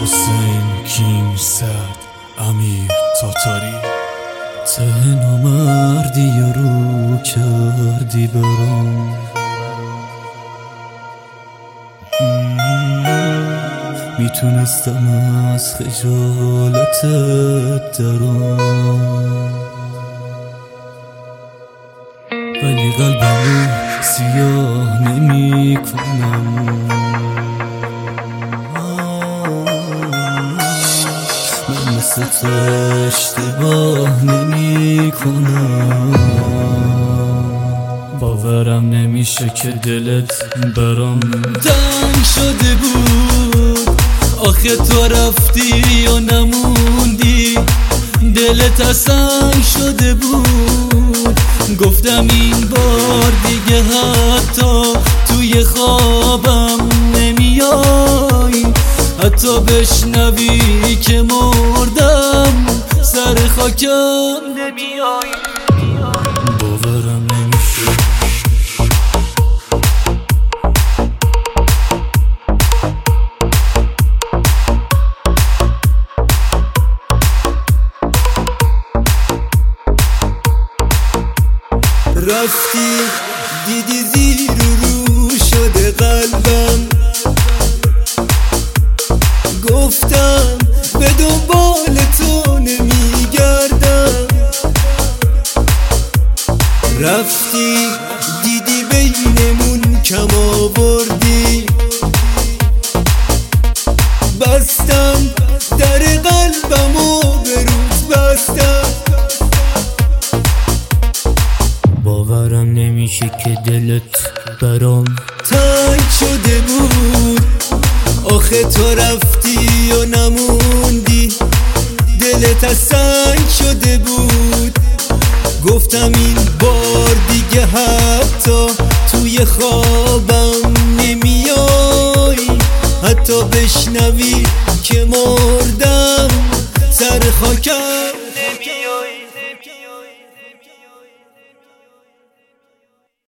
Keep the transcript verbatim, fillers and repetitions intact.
حسین کیمسد امیر تاتاری ته نامردی رو کردی برام میتونستم از خجالتت درام ولی قلبمو سیاه نمی کنم من مثل تو اشتباه نمی کنم باورم نمیشه که دلت برام تنگ شده بود آخه تو رفتی و نموندی دلت تنگ شده بود گفتم این بار دیگه حتی توی خوابم نمیای حتی بشنوی که مردم سر خاکم نمیای باورم نمیشه رفتی دیدی زیر و رو شده قلبم گفتم به دنبال تو نمیگردم رفتی دیدی بینمون کم آوردی بستم در قلبم و به روز بستم باورم نمیشه که دلت برام تنگ شده بود آخه تو رفتی و نموندی دلت سنگ شده بود گفتم این بار دیگه حتی توی خوابم